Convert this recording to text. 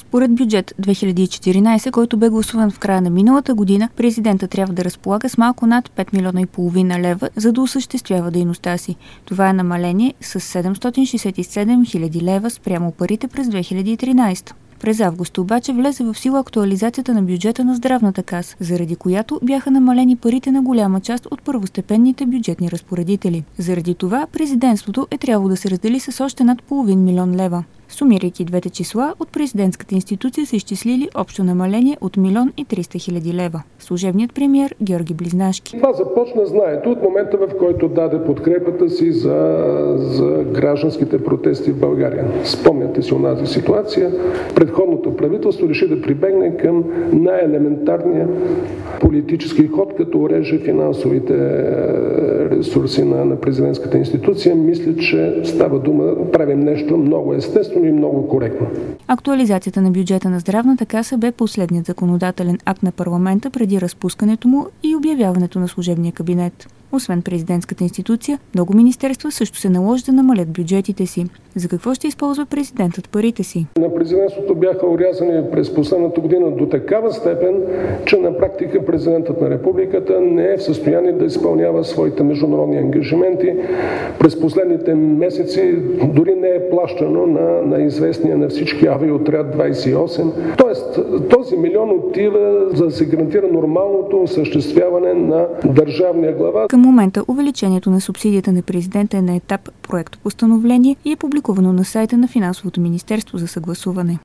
Според бюджет 2014, който бе гласуван в края на миналата година, президента трябва да разполага с малко над 5 милиона и половина лева, за да осъществява дейността си. Това е намаление с 767 хиляди лева спрямо парите през 2013. През август обаче влезе в сила актуализацията на бюджета на здравната каса, заради която бяха намалени парите на голяма част от първостепенните бюджетни разпоредители. Заради това президентството е трябвало да се раздели с още над половин милион лева. Сумирайки двете числа, от президентската институция са изчислили общо намаление от 1 300 000 лева. Служебният премиер Георги Близнашки. Това започна, знаете, от момента, в който даде подкрепата си за гражданските протести в България. Спомняте си онази ситуация. Предходното правителство реши да прибегне към най-елементарния политически ход, като уреже финансовите ресурси на президентската институция. Мисля, че става дума, правим нещо много естествено и много коректно. Актуализацията на бюджета на здравната каса бе последният законодателен акт на парламента преди разпускането му и обявяването на служебния кабинет. Освен президентската институция, много министерства също се наложи да намалят бюджетите си. За какво ще използва президентът парите си? На президентството бяха орязани през последната година до такава степен, че на практика президентът на републиката не е в състояние да изпълнява своите международни ангажименти. През последните месеци дори не е плащано на известния на всички авиоотряд 28. Тоест, този милион отива за да се гарантира нормалното осъществяване на държавния глава. Към момента увеличението на субсидията на президента е на етап проектопостановление и е публикувано на сайта на Финансовото министерство за съгласуване.